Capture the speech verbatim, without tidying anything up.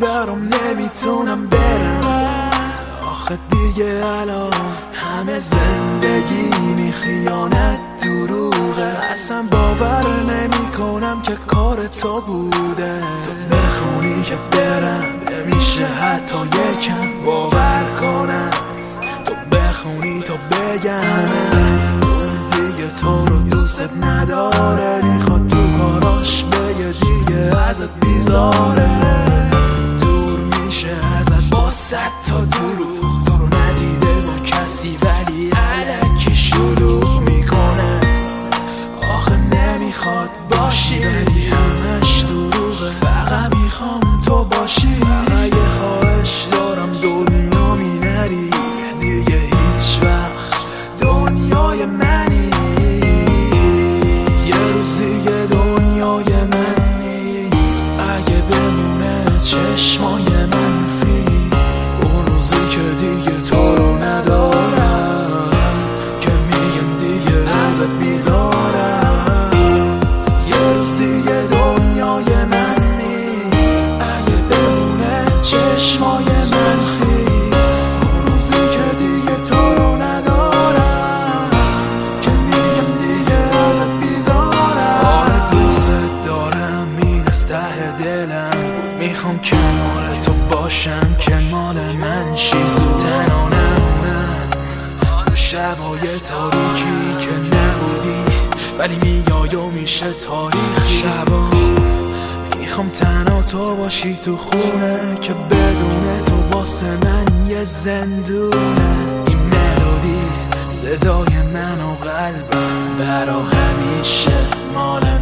برام نمیتونم برم. آخه دیگه الان همه زندگی خیانت دروغه. اصلا باور نمی کنم که کار تو بوده. تو بخونی که برم نمیشه حتی یکم باور کنم. تو بخونی تو بگم دیگه تو رو دوست نداره. میخواد تو کاراش بگه دیگه ازت بیزاره. دور میشه ازت با صد تا دروغ. تو رو ندیده با کسی ولی الکی شلوغ میکنه. آخه نمیخواد باشی ولی همش دروغه. فقط میخوام تو باشی. اگه خواهش دارم دنیا می نری دیگه هیچ وقت دنیای منی. یه روز دیگه دنیای من نیست. اگه بمونه چشمای من خیس. اون روزی که دیگه تو رو ندارم که میگم دیگه ازت بیزارم. یه روز دیگه دنیای من نیست. اگه بمونه چشمای من خیس. اون روزی که دیگه تو رو ندارم که میگم دیگه ازت بیزارم. آره دوست دارم این از ته دلم. میخوام کنار تو باشم که مال من شی. زود تنها نمونم تو شبای تاریکی که نبودی ولی میای و میشه تاریخ. شبا میخوام تنها تو باشی تو خونه که بدون تو واسه من یه زندونه. این ملودی صدای من و قلبم برا همیشه مال